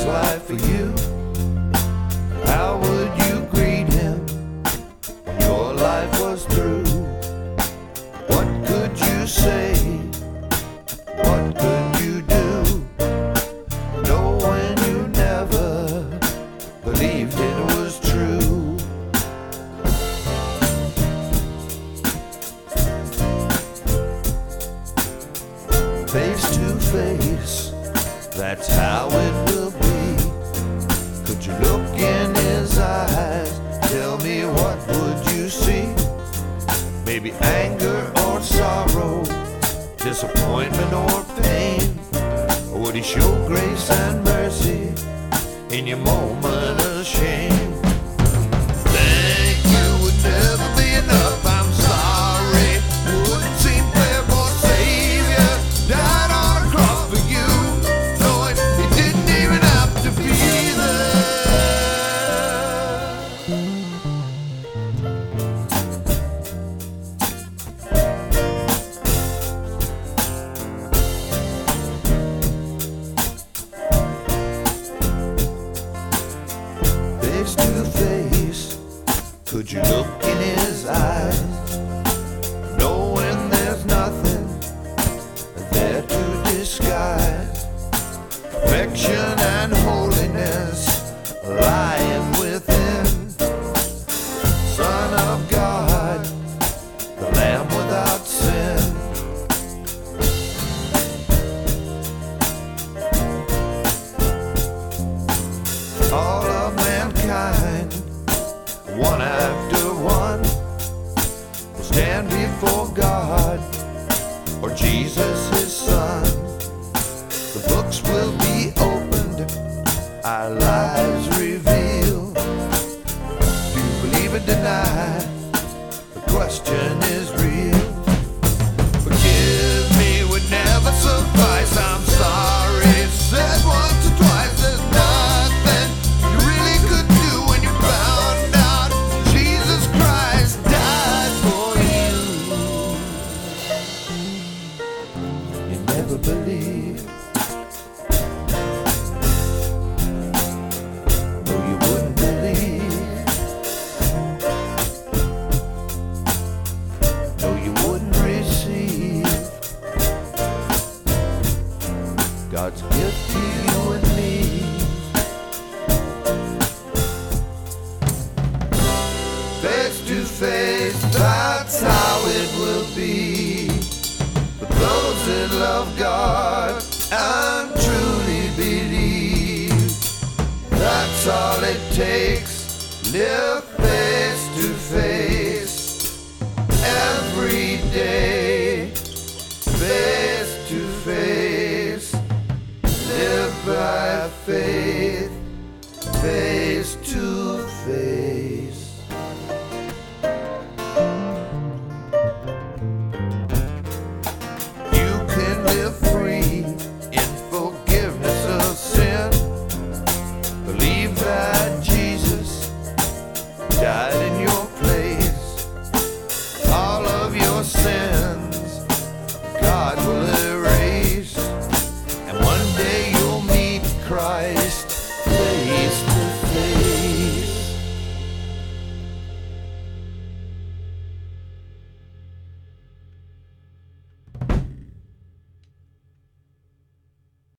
his life for you? How would you greet him when your life was through? What could you say? What could you do? Knowing you never believed it was true. Face to face, that's how it will be. Could you look in his eyes? Tell me, what would you see? Maybe anger or sorrow, disappointment or pain? Or would he show grace and mercy in your moment of shame? Thank you would never be enough. I'm sorry, wouldn't seem fair for Savior died on a cross for you, knowing he didn't even have to be there. Face to face, could you look in his eyes, knowing there's nothing there to disguise? Perfection and holiness lying within. Son of God, the Lamb without sin. All of mankind, one after one, will stand before God or Jesus his son. The books will be opened, our lives revealed. Do you believe or deny? The question is real. Forgive me would never suffice. I'm sorry, said once or twice. There's nothing you really could do when you found out Jesus Christ died for you. You never believed. No, you wouldn't believe. No, you wouldn't receive God's gift to you and me. Face to face, that's how it will be. For those that love God and truly believe, that's all it takes. Live